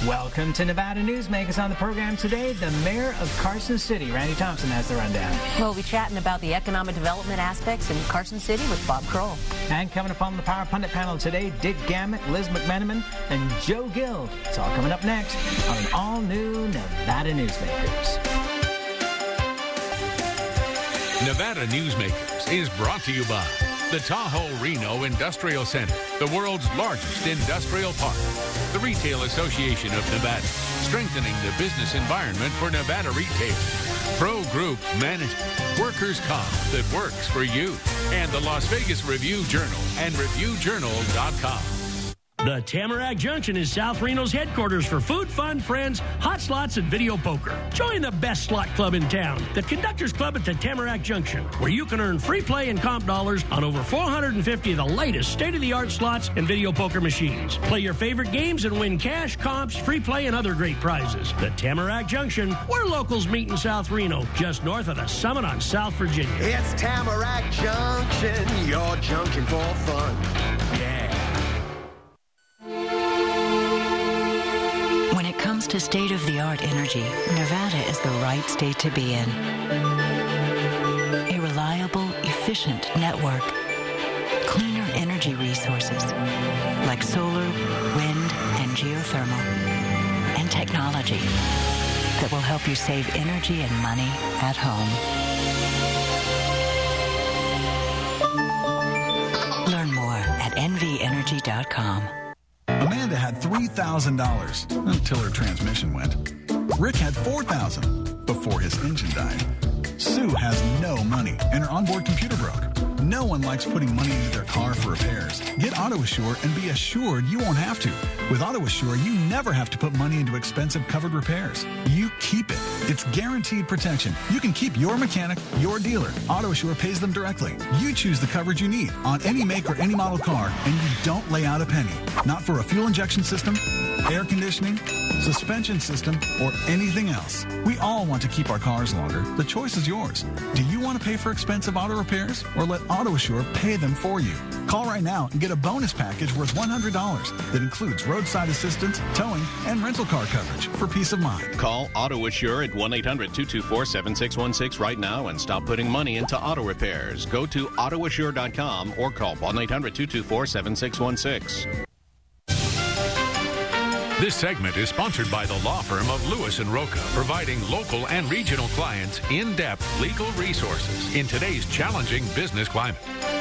Welcome to Nevada Newsmakers. On the program today, the mayor of Carson City, Randy Thompson, has the rundown. We'll be chatting about the economic development aspects in Carson City with Bob Kroll. And coming up on the Power Pundit panel today, Dick Gammett, Liz McMenamin, and Joe Gill. It's all coming up next on an all-new Nevada Newsmakers. Nevada Newsmakers is brought to you by the Tahoe Reno Industrial Center, the world's largest industrial park. The Retail Association of Nevada, strengthening the business environment for Nevada retail. Pro Group Management, workers' comp that works for you. And the Las Vegas Review-Journal and ReviewJournal.com. The Tamarack Junction is South Reno's headquarters for food, fun, friends, hot slots, and video poker. Join the best slot club in town, the Conductors Club at the Tamarack Junction, where you can earn free play and comp dollars on over 450 of the latest state-of-the-art slots and video poker machines. Play your favorite games and win cash, comps, free play, and other great prizes. The Tamarack Junction, where locals meet in South Reno, just north of the Summit on South Virginia. It's Tamarack Junction, your junction for fun. Yeah. When it comes to state-of-the-art energy, Nevada is the right state to be in. A reliable, efficient network. Cleaner energy resources like solar, wind, and geothermal. And technology that will help you save energy and money at home. Learn more at nvenergy.com. Amanda had $3,000 until her transmission went. Rick had $4,000 before his engine died. Sue has no money and her onboard computer broke. No one likes putting money into their car for repairs. Get AutoAssure and be assured you won't have to. With AutoAssure, you never have to put money into expensive covered repairs. You keep it. It's guaranteed protection. You can keep your mechanic, your dealer. AutoAssure pays them directly. You choose the coverage you need on any make or any model car, and you don't lay out a penny. Not for a fuel injection system, air conditioning, suspension system, or anything else. We all want to keep our cars longer. The choice is yours. Do you want to pay for expensive auto repairs or let AutoAssure pay them for you? Call right now and get a bonus package worth $100 that includes roadside assistance, towing, and rental car coverage for peace of mind. Call AutoAssure at 1-800-224-7616 right now and stop putting money into auto repairs. Go to AutoAssure.com or call 1-800-224-7616. This segment is sponsored by the law firm of Lewis & Roca, providing local and regional clients in-depth legal resources in today's challenging business climate.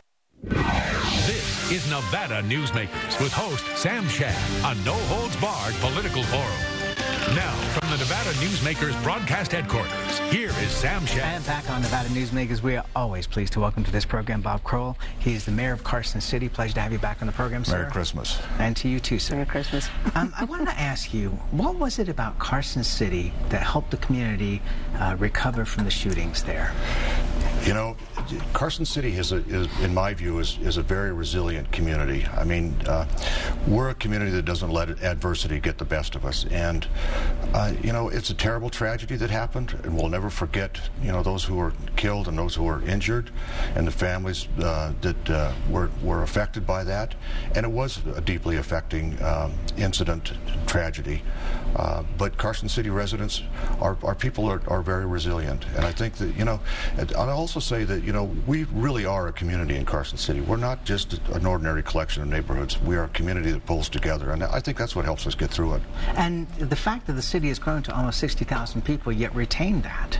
This is Nevada Newsmakers with host Sam Shad, a no-holds-barred political forum. Now, from the Nevada Newsmakers broadcast headquarters, here is Sam Shad. And back on Nevada Newsmakers, we are always pleased to welcome to this program Bob Kroll. He is the mayor of Carson City. Pleasure to have you back on the program, sir. Merry Christmas. And to you too, sir. Merry Christmas. I wanted to ask you, what was it about Carson City that helped the community recover from the shootings there? You know, Carson City is in my view, is a very resilient community. I mean, we're a community that doesn't let adversity get the best of us. And, you know, it's a terrible tragedy that happened, and we'll never forget, you know, those who were killed and those who were injured, and the families that were affected by that. And it was a deeply affecting incident, tragedy. But Carson City residents, our people are very resilient. And I think that, you know, I'll also say that, you know, we really are a community in Carson City. We're not just an ordinary collection of neighborhoods. We are a community that pulls together, and I think that's what helps us get through it. And the fact that the city has grown to almost 60,000 people, yet retained that.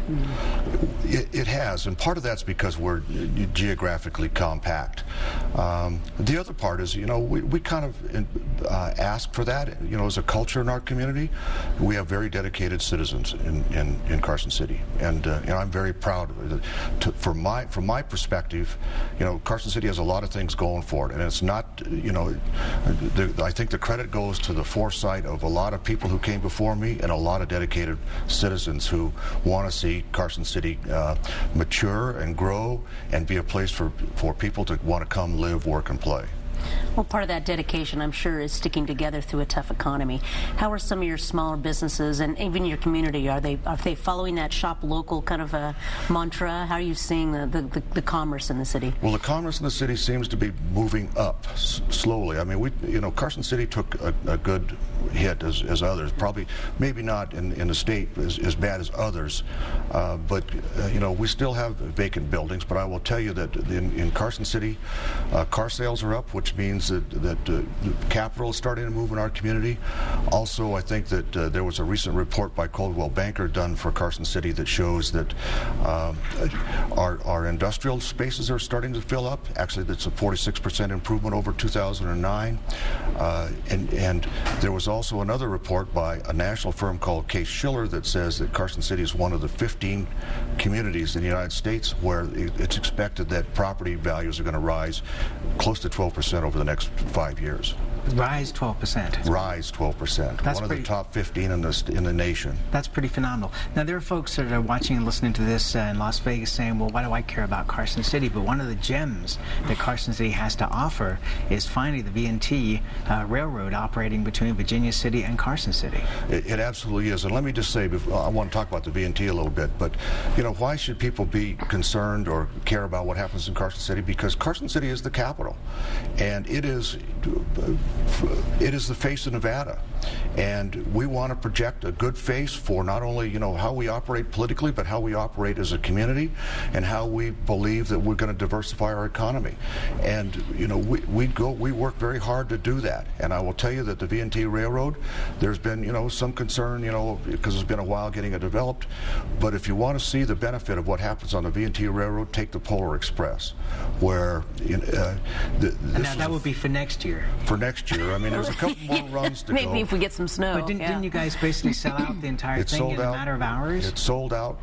It has, and part of that's because we're geographically compact. The other part is, you know, we kind of ask for that, you know, as a culture in our community. We have very dedicated citizens in Carson City, and you know, I'm very proud of it. From my perspective, you know, Carson City has a lot of things going for it, and it's not, you know, I think the credit goes to the foresight of a lot of people who came before me and a lot of dedicated citizens who want to see Carson City mature and grow and be a place for people to want to come live, work, and play. Well, part of that dedication, I'm sure, is sticking together through a tough economy. How are some of your smaller businesses and even your community? Are they following that shop local kind of a mantra? How are you seeing the commerce in the city? Well, the commerce in the city seems to be moving up slowly. I mean, you know, Carson City took a good hit as others. Probably, maybe not in the state as bad as others, but we still have vacant buildings. But I will tell you that in Carson City, car sales are up, which means that the capital is starting to move in our community. Also, I think that there was a recent report by Coldwell Banker done for Carson City that shows that our industrial spaces are starting to fill up. Actually, that's a 46% improvement over 2009. And there was also another report by a national firm called Case Shiller that says that Carson City is one of the 15 communities in the United States where it's expected that property values are going to rise close to 12% over the next 5 years. Rise 12%. Rise 12%. That's one of the top 15 in the nation. That's pretty phenomenal. Now, there are folks that are watching and listening to this in Las Vegas saying, well, why do I care about Carson City? But one of the gems that Carson City has to offer is finally the V&T Railroad operating between Virginia City and Carson City. It absolutely is. And let me just say, I want to talk about the V&T a little bit, but why should people be concerned or care about what happens in Carson City? Because Carson City is the capital, and it is the face of Nevada, and we want to project a good face for not only how we operate politically, but how we operate as a community, and how we believe that we're going to diversify our economy. And we work very hard to do that. And I will tell you that the V&T Railroad, there's been some concern, because it's been a while getting it developed. But if you want to see the benefit of what happens on the V&T Railroad, take the Polar Express, where now that would be for next year. For next year, I mean, there's a couple more runs to go. Maybe if we get some snow. But didn't you guys basically sell out the entire thing in a matter of hours? It sold out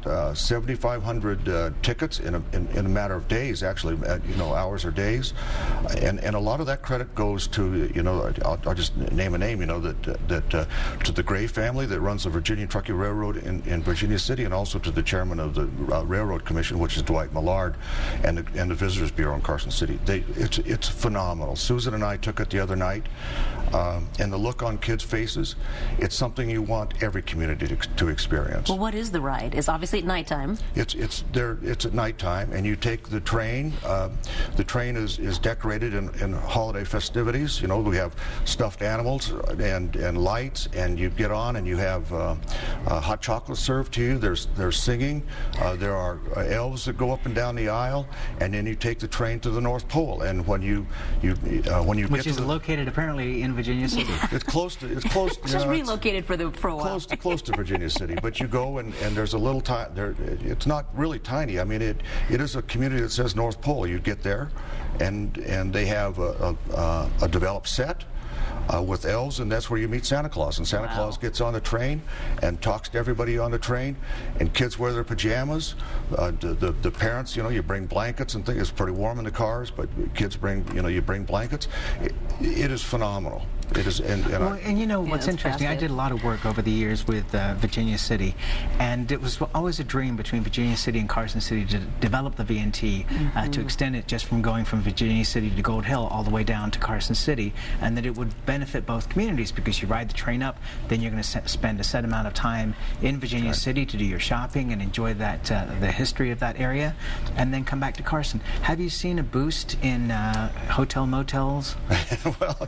7,500 tickets in a matter of days, actually, hours or days, and a lot of that credit goes to I'll just name a name, that to the Gray family that runs the Virginia Truckee Railroad in Virginia City, and also to the chairman of the Railroad Commission, which is Dwight Millard, and the Visitors Bureau in Carson City. It's phenomenal. Susan and I took it the other night, and the look on kids' faces, it's something you want every community to experience. Well, what is the ride? It's obviously at nighttime. It's at nighttime, and you take the train. The train is decorated in holiday festivities. We have stuffed animals and lights, and you get on and you have hot chocolate served to you. There's singing. There are elves that go up and down the aisle, and then you take the train to the North Pole. And when you which is located apparently in Virginia City. It's close. It's just relocated for a while. Close to Virginia City, but you go and there's a little time there. It's not really tiny. I mean, it is a community that says North Pole. You get there, and they have a developed set with elves, and that's where you meet Santa Claus. And Santa Claus gets on the train and talks to everybody on the train, and kids wear their pajamas. The parents, you bring blankets and things. It's pretty warm in the cars, but kids bring, you bring blankets. It is phenomenal. It is, what's interesting, I did a lot of work over the years with Virginia City, and it was always a dream between Virginia City and Carson City to develop the V&T, to extend it just from going from Virginia City to Gold Hill all the way down to Carson City, and that it would benefit both communities, because you ride the train up, then you're going to spend a set amount of time in Virginia City to do your shopping and enjoy that the history of that area, and then come back to Carson. Have you seen a boost in hotel motels? Well,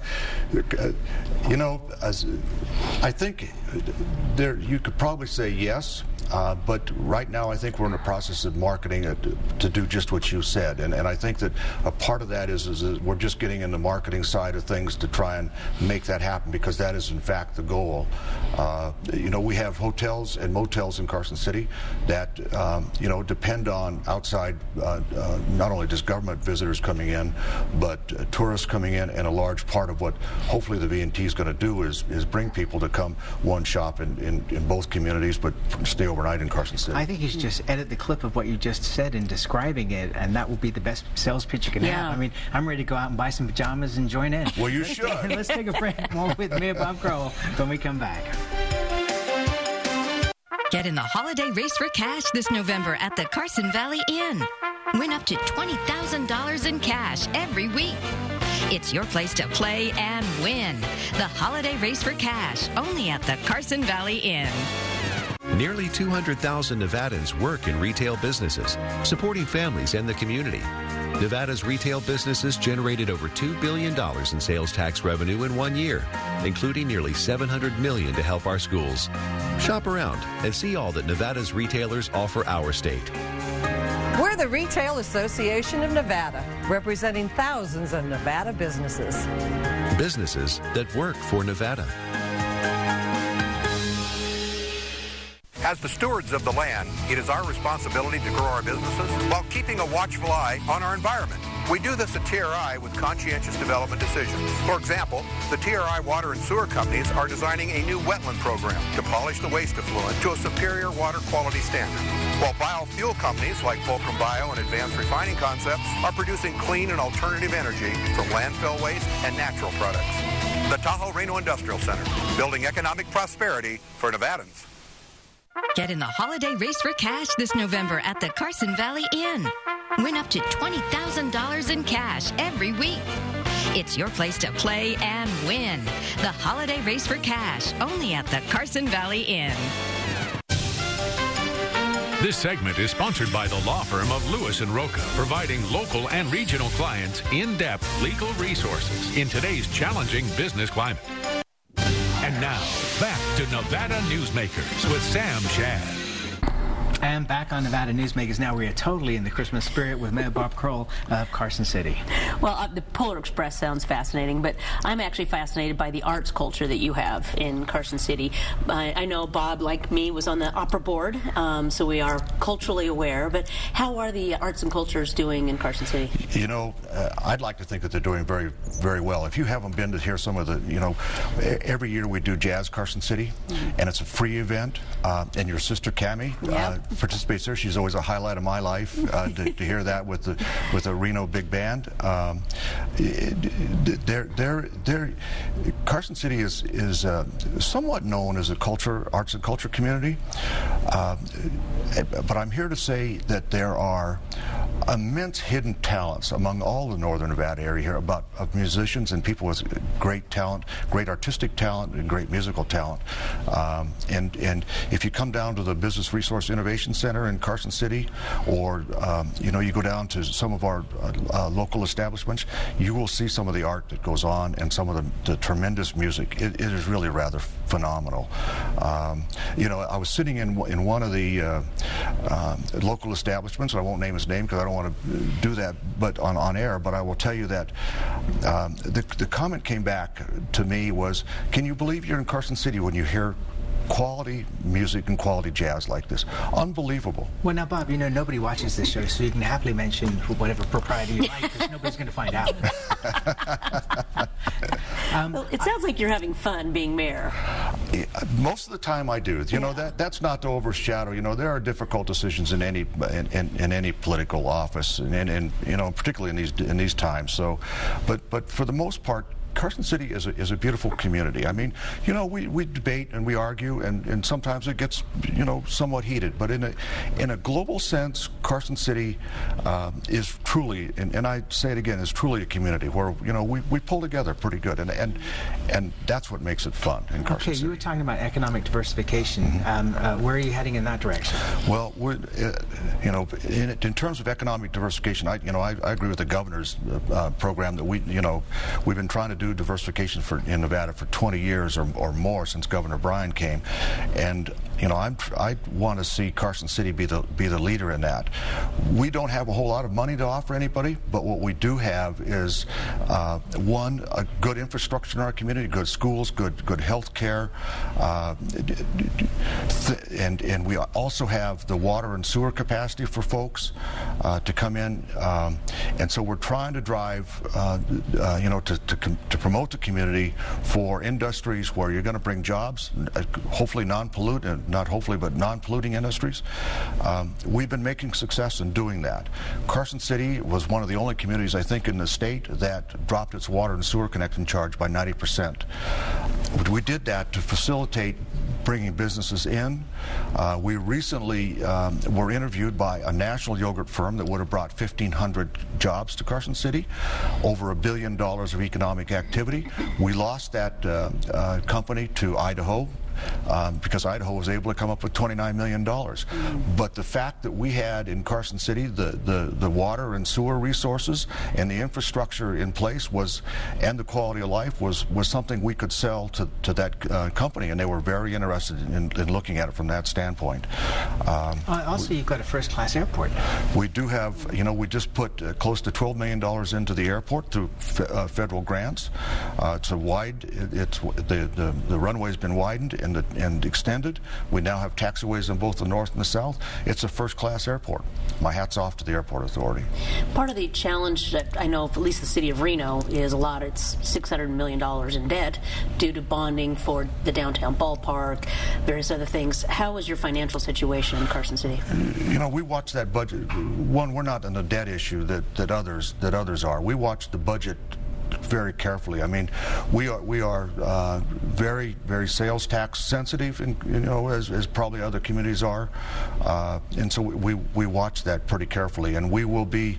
I think you could probably say yes. But right now, I think we're in the process of marketing it to do just what you said, and I think that a part of that is we're just getting in the marketing side of things to try and make that happen, because that is in fact the goal. We have hotels and motels in Carson City that depend on outside, not only just government visitors coming in, but tourists coming in, and a large part of what hopefully the V&T is going to do is bring people to come shop in both communities, but stay overnight in Carson City. I think you should just edit the clip of what you just said in describing it, and that will be the best sales pitch you can have. I mean, I'm ready to go out and buy some pajamas and join in. Well, you should. Let's take a break. More with me and Bob Crowell when we come back. Get in the holiday race for cash this November at the Carson Valley Inn. Win up to $20,000 in cash every week. It's your place to play and win. The holiday race for cash, only at the Carson Valley Inn. Nearly 200,000 Nevadans work in retail businesses, supporting families and the community. Nevada's retail businesses generated over $2 billion in sales tax revenue in 1 year, including nearly $700 million to help our schools. Shop around and see all that Nevada's retailers offer our state. We're the Retail Association of Nevada, representing thousands of Nevada businesses. Businesses that work for Nevada. As the stewards of the land, it is our responsibility to grow our businesses while keeping a watchful eye on our environment. We do this at TRI with conscientious development decisions. For example, the TRI water and sewer companies are designing a new wetland program to polish the waste effluent to a superior water quality standard, while biofuel companies like Fulcrum Bio and Advanced Refining Concepts are producing clean and alternative energy from landfill waste and natural products. The Tahoe Reno Industrial Center, building economic prosperity for Nevadans. Get in the holiday race for cash this November at the Carson Valley Inn. Win up to $20,000 in cash every week. It's your place to play and win. The holiday race for cash, only at the Carson Valley Inn. This segment is sponsored by the law firm of Lewis & Roca, providing local and regional clients in-depth legal resources in today's challenging business climate. And now, back to Nevada Newsmakers with Sam Shad. And back on Nevada Newsmakers now. We are totally in the Christmas spirit with Mayor Bob Kroll of Carson City. Well, the Polar Express sounds fascinating, but I'm actually fascinated by the arts culture that you have in Carson City. I know Bob, like me, was on the opera board, so we are culturally aware, but how are the arts and cultures doing in Carson City? You know, I'd like to think that they're doing very, very well. If you haven't been to hear some of the, you know, every year we do Jazz Carson City, and it's a free event, and your sister Cammie participates there. She's always a highlight of my life to hear that with the Reno Big Band. Carson City is somewhat known as a arts and culture community, but I'm here to say that there are immense hidden talents among all the northern Nevada area here of musicians and people with great talent, great artistic talent, and great musical talent. And if you come down to the Business Resource Innovation Center in Carson City, or you know, you go down to some of our local establishments, you will see some of the art that goes on and some of the tremendous music. It is really rather phenomenal. You know, I was sitting in one of the local establishments. I won't name his name because I don't want to do that, but on air. But I will tell you that the comment came back to me was, "Can you believe you're in Carson City when you hear quality music and quality jazz like this? Unbelievable." Well, now, Bob, you know, nobody watches this show, so you can happily mention whatever propriety you like, because nobody's going to find out. Well, it sounds like you're having fun being mayor. Most of the time I do. You know, that's not to overshadow. You know, there are difficult decisions in any political office, and you know, particularly in these times. So, but for the most part, Carson City is a beautiful community. I mean, you know, we debate and we argue, and sometimes it gets, you know, somewhat heated. But in a global sense, Carson City is truly, and I say it again, is truly a community where, you know, we pull together pretty good, and that's what makes it fun in Carson City. You were talking about economic diversification. Where are you heading in that direction? Well, you know, in terms of economic diversification, I agree with the governor's program that we've been trying to do diversification in Nevada for 20 years or more since Governor Bryan came, and you know, I want to see Carson City be the leader in that. We don't have a whole lot of money to offer anybody, but what we do have is one, a good infrastructure in our community, good schools, good health care, and we also have the water and sewer capacity for folks to come in, and so we're trying to drive, you know, to promote the community for industries where you're going to bring jobs, hopefully not hopefully, but non-polluting industries. We've been making success in doing that. Carson City was one of the only communities, I think, in the state that dropped its water and sewer connection charge by 90%. We did that to facilitate bringing businesses in. We recently were interviewed by a national yogurt firm that would have brought 1,500 jobs to Carson City, over $1 billion of economic activity. We lost that company to Idaho because Idaho was able to come up with $29 million. But the fact that we had in Carson City the water and sewer resources and the infrastructure in place and the quality of life was something we could sell to that company, and they were very interested in looking at it from that standpoint. Also, you've got a first-class airport. We do have, we just put close to $12 million into the airport through federal grants. The runway's been widened and extended. We now have taxiways in both the north and the south. It's a first-class airport. My hat's off to the airport authority. Part of the challenge that I know, at least the city of Reno, is it's $600 million in debt due to bonding for the downtown ballpark, various other things. How is your financial situation in Carson City? We watch that budget. One, we're not in the debt issue that others are. We watch the budget very carefully. I mean, we are very, very sales tax sensitive, and as probably other communities are, and so we watch that pretty carefully. And we will be,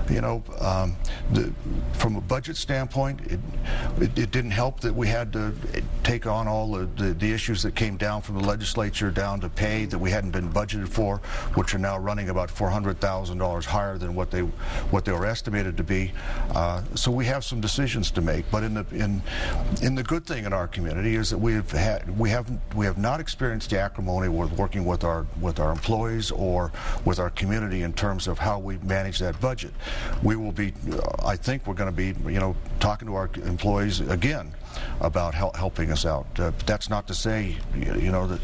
from a budget standpoint, it didn't help that we had to take on all the issues that came down from the legislature down to pay that we hadn't been budgeted for, which are now running about $400,000 higher than what they were estimated to be. So we have some decisions to make, but in the good thing in our community is that we have not experienced the acrimony with working with our employees or with our community in terms of how we manage that budget. We will be, I think we're going to be, talking to our employees again about helping us out. But that's not to say, that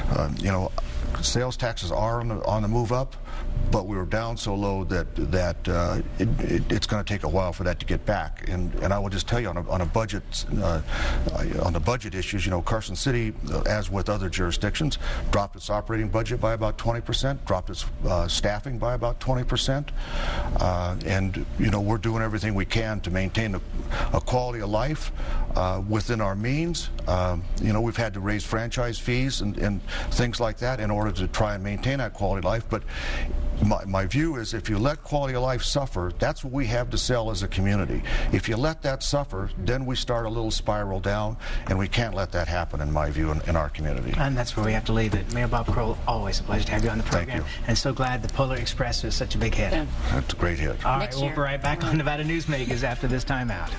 sales taxes are on the move up, but we were down so low that it's going to take a while for that to get back. And I will just tell you on a budget on the budget issues, Carson City, as with other jurisdictions, dropped its operating budget by about 20%, dropped its staffing by about 20%, and we're doing everything we can to maintain a quality of life within our means. We've had to raise franchise fees and things like that in order to try and maintain that quality of life. But my view is if you let quality of life suffer, that's what we have to sell as a community. If you let that suffer, then we start a little spiral down, and we can't let that happen, in my view, in our community. And that's where we have to leave it. Mayor Bob Kroll, always a pleasure to have you on the program. Thank you. And so glad the Polar Express was such a big hit. Yeah. That's a great hit. All right, we'll be right back on Nevada Newsmakers after this timeout.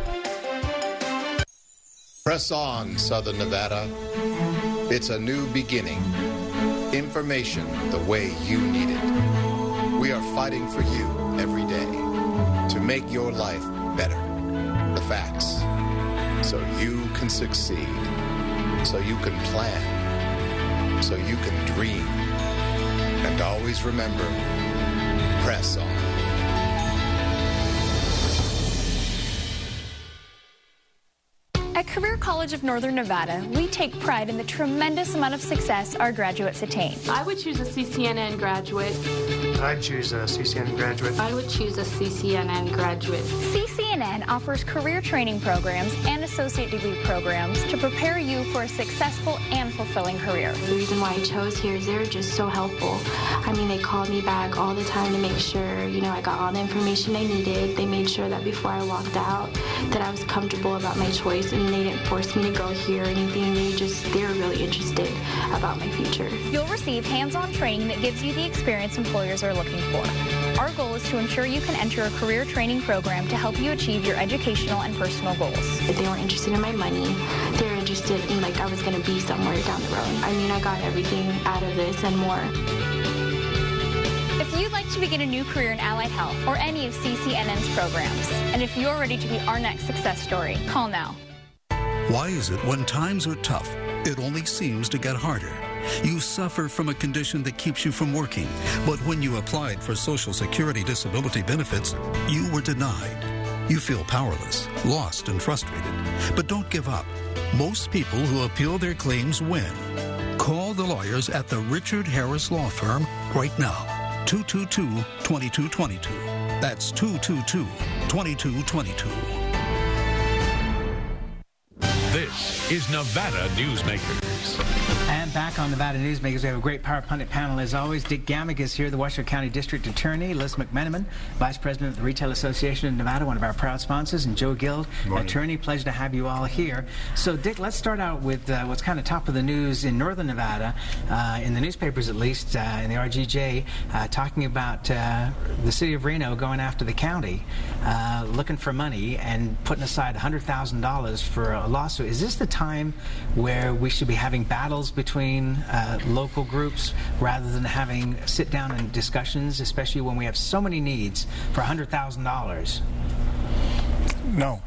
Press on, Southern Nevada. It's a new beginning. Information the way you need it. We are fighting for you every day to make your life better. The facts. So you can succeed. So you can plan. So you can dream. And always remember, press on. At Career College of Northern Nevada, we take pride in the tremendous amount of success our graduates attain. I would choose a CCNN graduate. I'd choose a CCNN graduate. I would choose a CCNN graduate. CCNN offers career training programs and associate degree programs to prepare you for a successful and fulfilling career. The reason why I chose here is they're just so helpful. I mean, they called me back all the time to make sure, I got all the information I needed. They made sure that before I walked out that I was comfortable about my choice, and they didn't force me to go here or anything. They were really interested about my future. You'll receive hands-on training that gives you the experience employers are looking for. Our goal is to ensure you can enter a career training program to help you achieve your educational and personal goals. If they weren't interested in my money, they were interested in I was going to be somewhere down the road. I mean, I got everything out of this and more. If you'd like to begin a new career in allied health or any of CCNN's programs, and if you're ready to be our next success story, call now. Why is it when times are tough, it only seems to get harder? You suffer from a condition that keeps you from working, but when you applied for Social Security disability benefits, you were denied. You feel powerless, lost, and frustrated. But don't give up. Most people who appeal their claims win. Call the lawyers at the Richard Harris Law Firm right now. 222-2222. That's 222-2222. This is Nevada Newsmakers. And back on Nevada Newsmakers, we have a great Power Pundit panel as always. Dick Gammack is here, the Washoe County District Attorney, Liz McMenamin, Vice President of the Retail Association of Nevada, one of our proud sponsors, and Joe Gild, attorney. Pleasure to have you all here. So, Dick, let's start out with what's kind of top of the news in northern Nevada, in the newspapers at least, in the RGJ, talking about the city of Reno going after the county, looking for money and putting aside $100,000 for a lawsuit. Is this the time where we should be having battles between local groups rather than having sit-down and discussions, especially when we have so many needs for $100,000? No.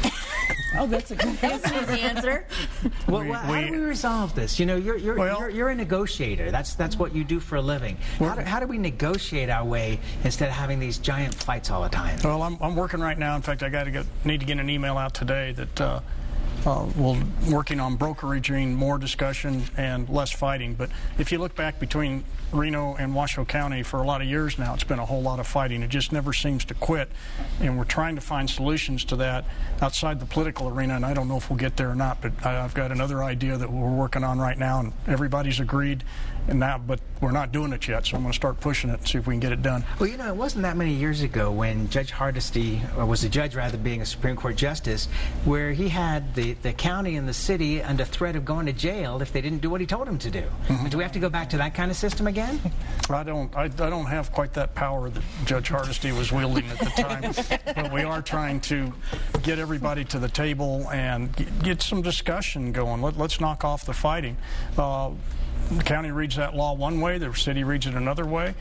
Oh, that's a good answer. Well, how do we resolve this? You know, you're a negotiator. That's what you do for a living. How do we negotiate our way instead of having these giant fights all the time? Well, I'm working right now. In fact, I need to get an email out today that we're working on brokeraging more discussion and less fighting. But if you look back between Reno and Washoe County for a lot of years now, it's been a whole lot of fighting. It just never seems to quit. And we're trying to find solutions to that outside the political arena, and I don't know if we'll get there or not, but I've got another idea that we're working on right now, and everybody's agreed. But we're not doing it yet, so I'm going to start pushing it and see if we can get it done. Well, you know, it wasn't that many years ago when Judge Hardesty, or was a judge rather, being a Supreme Court justice, where he had the county and the city under threat of going to jail if they didn't do what he told them to do. Mm-hmm. Do we have to go back to that kind of system again? I don't have quite that power that Judge Hardesty was wielding at the time, but we are trying to get everybody to the table and get some discussion going. Let's knock off the fighting. The county reads that law one way, the city reads it another way.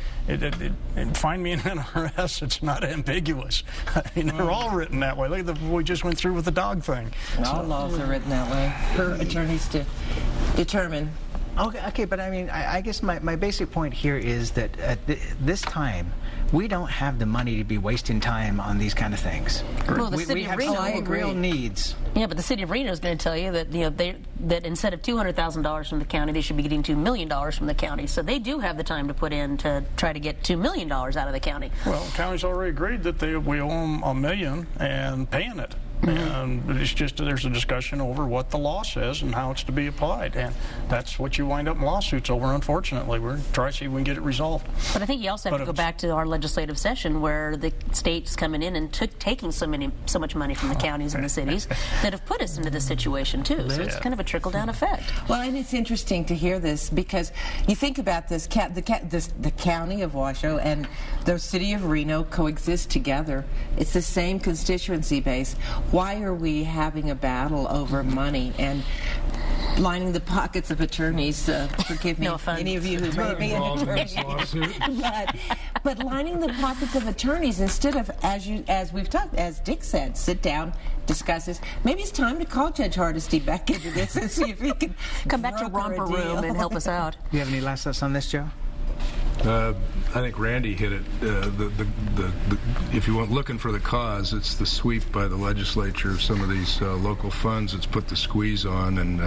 Find me an NRS, it's not ambiguous. I mean, they're all written that way. Look at what we just went through with the dog thing. All laws are written that way for attorneys to determine. Okay, but I mean, I guess my basic point here is that at this time, we don't have the money to be wasting time on these kind of things. Well, the city we have of Reno, some real needs. Yeah, but the city of Reno is going to tell you that that instead of $200,000 from the county, they should be getting $2 million from the county. So they do have the time to put in to try to get $2 million out of the county. Well, the county's already agreed that we owe them $1 million and paying it. And it's just there's a discussion over what the law says and how it's to be applied, and that's what you wind up in lawsuits over. Unfortunately, we're trying to see if we can get it resolved. But I think you also have to go back to our legislative session where the state's coming in and taking so much money from the counties and the cities that have put us into this situation too. So it's kind of a trickle down effect. Well, and it's interesting to hear this because you think about this: the county of Washoe and the city of Reno coexist together. It's the same constituency base. Why are we having a battle over money and lining the pockets of attorneys? Forgive me, any of you who may be an attorney. but lining the pockets of attorneys instead of, as we've talked, as Dick said, sit down, discuss this. Maybe it's time to call Judge Hardesty back into this and see if he can come back to Romper Room and help us out. Do you have any last thoughts on this, Joe? I think Randy hit it. If you want looking for the cause, it's the sweep by the legislature of some of these local funds that's put the squeeze on, and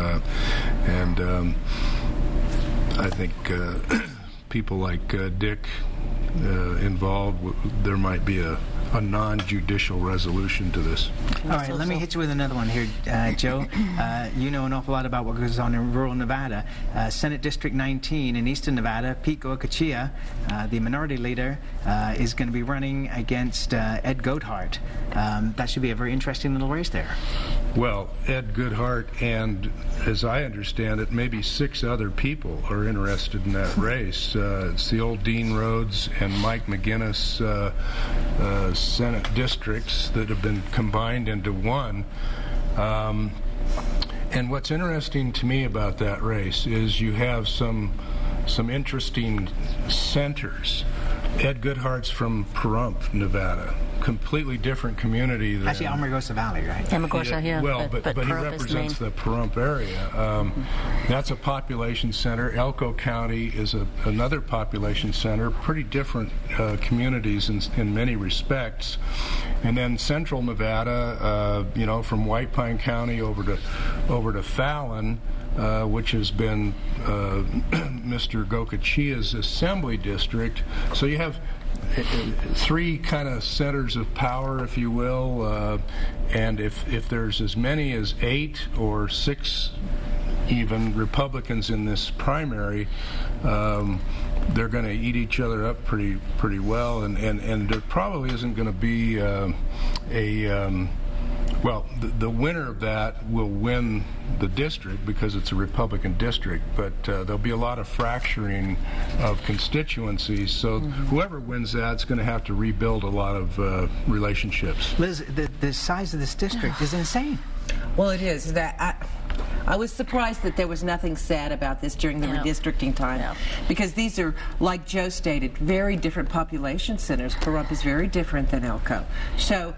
I think people like Dick involved, there might be a non-judicial resolution to this. All right, let me hit you with another one here, Joe. You know an awful lot about what goes on in rural Nevada. Senate District 19 in eastern Nevada, Pete Goicoechea, the minority leader, is going to be running against Ed Goodhart. That should be a very interesting little race there. Well, Ed Goodhart and, as I understand it, maybe 6 other people are interested in that race. It's the old Dean Rhodes and Mike McGinnis Senate districts that have been combined into one. And what's interesting to me about that race is you have some interesting centers. Ed Goodhart's from Pahrump, Nevada. Completely different community than... Actually, Amargosa Valley, right? Amargosa, yeah. Well, but he represents the Pahrump area. That's a population center. Elko County is another population center. Pretty different communities in many respects. And then Central Nevada, from White Pine County over to Fallon, which has been Mr. Goicoechea's assembly district. So you have 3 kind of centers of power, if you will, and if there's as many as 8 or 6 even Republicans in this primary, they're going to eat each other up pretty well, and there probably isn't going to be well, the winner of that will win the district because it's a Republican district, but there'll be a lot of fracturing of constituencies, so whoever wins that's going to have to rebuild a lot of relationships. Liz, the size of this district is insane. Well, it is. I was surprised that there was nothing sad about this during the redistricting time, because these are, like Joe stated, very different population centers. Pahrump is very different than Elko. So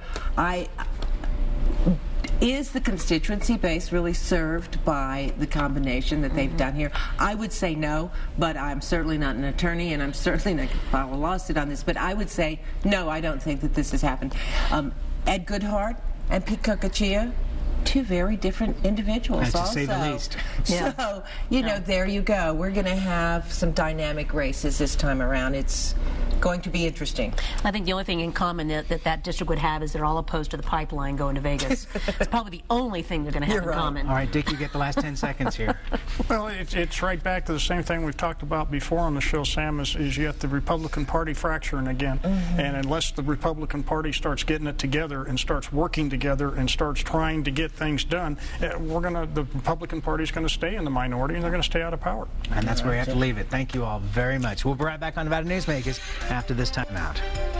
is the constituency base really served by the combination that they've done here? I would say no, but I'm certainly not an attorney, and I'm certainly not going to file a lawsuit on this, but I would say no, I don't think that this has happened. Ed Goodhart and Pete Kokachia, two very different individuals, to say the least. So, there you go. We're going to have some dynamic races this time around. It's going to be interesting. I think the only thing in common that district would have is they're all opposed to the pipeline going to Vegas. It's probably the only thing they're going to have in common. All right, Dick, you get the last 10 seconds here. Well, it's right back to the same thing we've talked about before on the show, Sam, is yet the Republican Party fracturing again. And unless the Republican Party starts getting it together and starts working together and starts trying to get things done, the Republican Party is going to stay in the minority, and they're going to stay out of power. And that's where we have to leave it. Thank you all very much. We'll be right back on Nevada Newsmakers after this time out.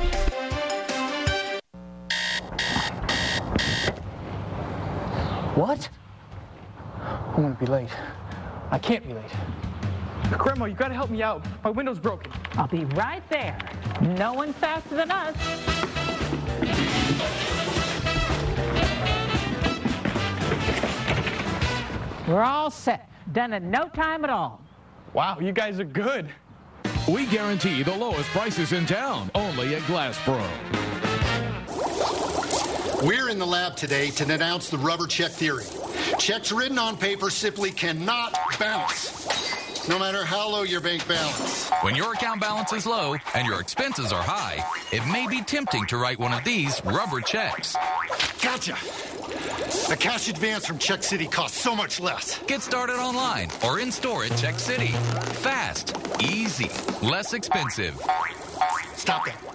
What? I'm going to be late. I can't be late. Grandma, you got to help me out. My window's broken. I'll be right there. No one's faster than us. We're all set. Done in no time at all. Wow, you guys are good. We guarantee the lowest prices in town, only at Glass Pro. We're in the lab today to denounce the rubber check theory. Checks written on paper simply cannot bounce, no matter how low your bank balance. When your account balance is low and your expenses are high, it may be tempting to write one of these rubber checks. Gotcha. A cash advance from Check City costs so much less. Get started online or in store at Check City. Fast, easy, less expensive. Stop that.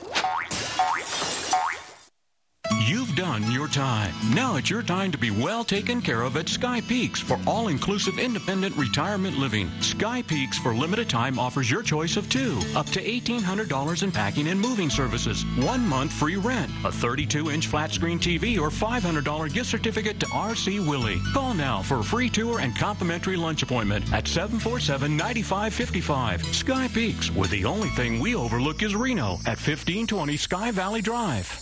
You've done your time. Now it's your time to be well taken care of at Sky Peaks for all-inclusive independent retirement living. Sky Peaks for limited time offers your choice of two, up to $1,800 in packing and moving services, 1 month free rent, a 32-inch flat-screen TV, or $500 gift certificate to R.C. Willey. Call now for a free tour and complimentary lunch appointment at 747-9555. Sky Peaks, where the only thing we overlook is Reno at 1520 Sky Valley Drive.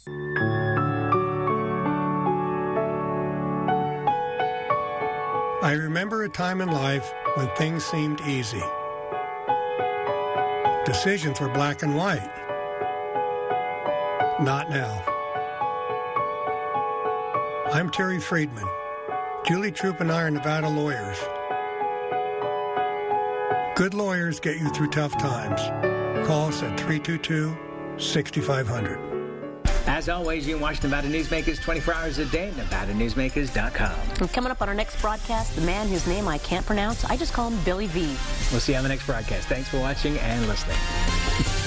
I remember a time in life when things seemed easy. Decisions were black and white. Not now. I'm Terry Friedman. Julie Troop and I are Nevada lawyers. Good lawyers get you through tough times. Call us at 322-6500. As always, you can watch Nevada Newsmakers 24 hours a day at NevadaNewsmakers.com. And coming up on our next broadcast, the man whose name I can't pronounce, I just call him Billy V. We'll see you on the next broadcast. Thanks for watching and listening.